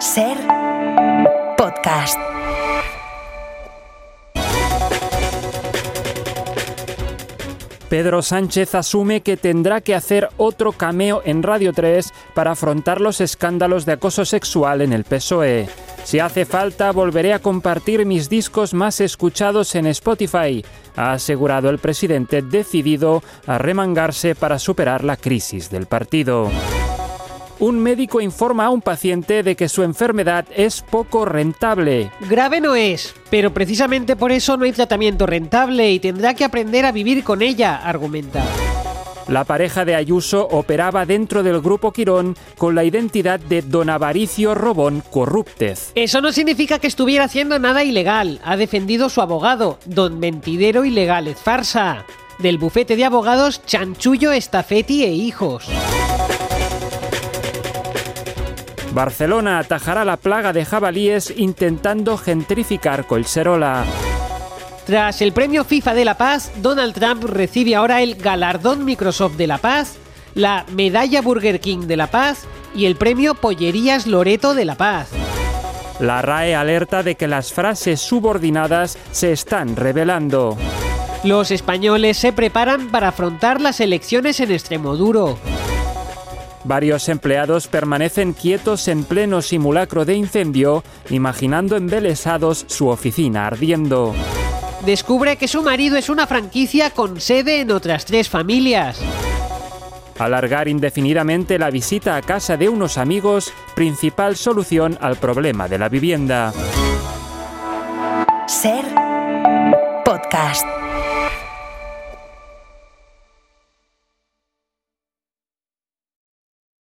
Ser podcast. Pedro Sánchez asume que tendrá que hacer otro cameo en Radio 3 para afrontar los escándalos de acoso sexual en el PSOE. Si hace falta, volveré a compartir mis discos más escuchados en Spotify, ha asegurado el presidente, decidido a remangarse para superar la crisis del partido. Un médico informa a un paciente de que su enfermedad es poco rentable. Grave no es, pero precisamente por eso no hay tratamiento rentable y tendrá que aprender a vivir con ella, argumenta. La pareja de Ayuso operaba dentro del Grupo Quirón con la identidad de Don Avaricio Robón Corrúptez. Eso no significa que estuviera haciendo nada ilegal, ha defendido su abogado, Don Mentidero Ilegal es Farsa, del bufete de abogados Chanchullo Estafetti e Hijos. Barcelona atajará la plaga de jabalíes intentando gentrificar Collserola. Tras el premio FIFA de la Paz, Donald Trump recibe ahora el galardón Microsoft de la Paz, la medalla Burger King de la Paz y el premio Pollerías Loreto de la Paz. La RAE alerta de que las frases subordinadas se están revelando. Los españoles se preparan para afrontar las elecciones en Extremoduro. Varios empleados permanecen quietos en pleno simulacro de incendio, imaginando embelesados su oficina ardiendo. Descubre que su marido es una franquicia con sede en otras 3 familias. Alargar indefinidamente la visita a casa de unos amigos, principal solución al problema de la vivienda. Ser podcast.